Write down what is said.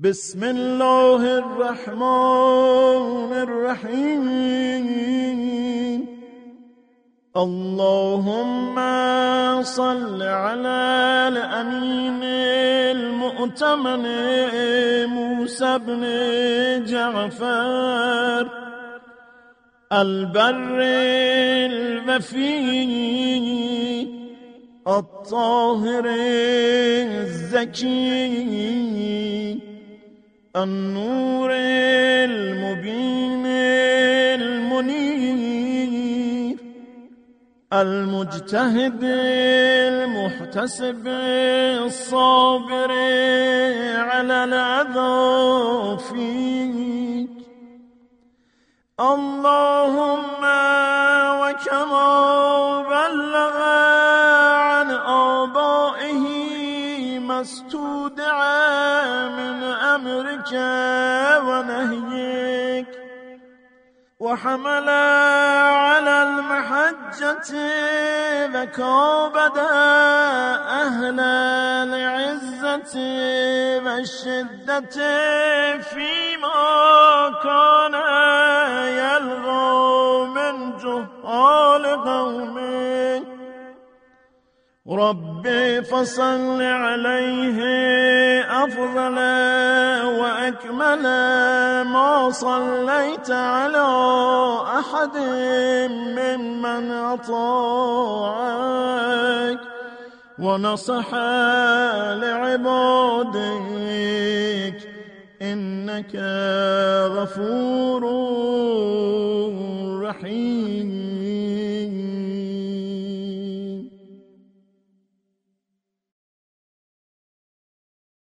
بسم الله الرحمن الرحيم. اللهم صل على الأمين المؤتمن موسى بن جعفر البر الوفي الطاهر الزكي النور المبين المنير المجتهد المحتسب الصابر على الأذى فيك. اللهم وكما بلغ عن آبائه ما استودع من أمرك ونهيك وحمل على المحجة وكابد أهل العزة والشدة فيما كان يلغى من جهال قومه. ربي فصل عليه أفضل وأكمل ما صليت على أحد ممن أطاعك ونصح لعبادك إنك غفور رحيم.